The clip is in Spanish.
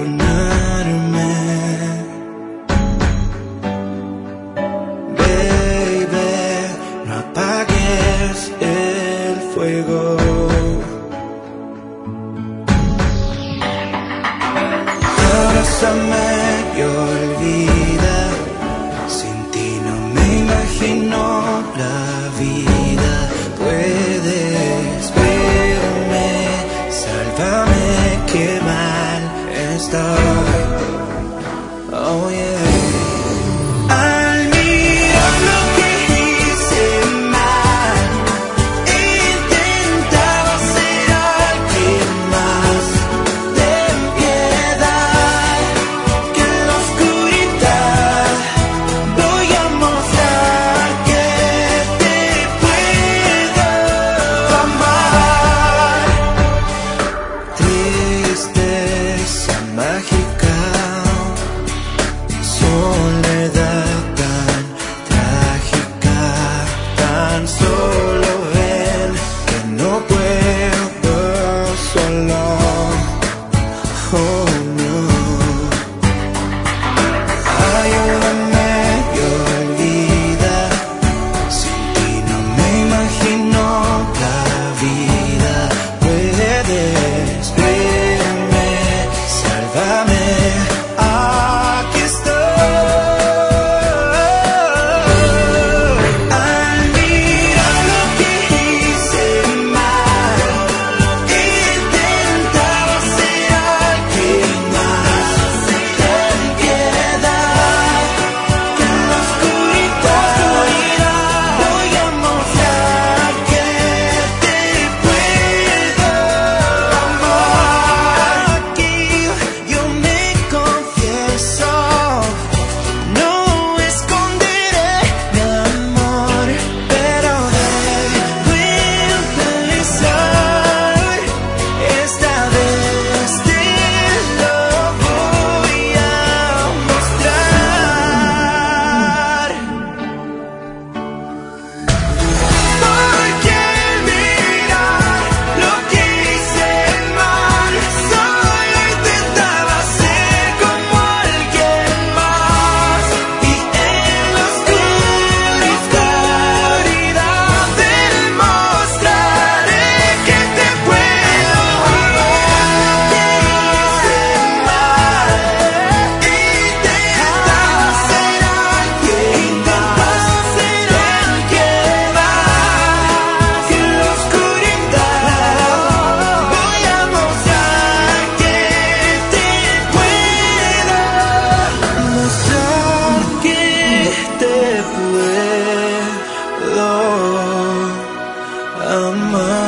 perdonarme. Baby, no apagues el fuego. Abrázame y olvida, sin ti no me imagino la vida. Puedes verme, sálvame, qué mal estoy. Oh yeah. Al mirar lo que hice mal, intentaba ser alguien más. Ten piedad, que en la oscuridad voy a mostrar que te puedo amar. Tristeza mágica, soledad tan trágica, tan solo ven que no puedo solo. Oh no. Ayúdame y olvida, sin ti no me imagino la vida. Puedes verme, sálvame, aquí estoy. Al mirar lo que hice mal, intentaba ser alguien más. Ten piedad, que en la oscuridad voy a mostrar que te puedo amar. Aquí yo me confieso, no esconderé mi amor, pero debo empezar. Esta vez te lo voy a mostrar. Porque mirar lo que hice mal, solo intentaba ser como alguien más. Y en la oscuridad demostraré que te puedo amar. Que hice mal, intentaba ser alguien más. Que en la oscuridad voy a mostrar que te puedo mostrar que te puedo amar.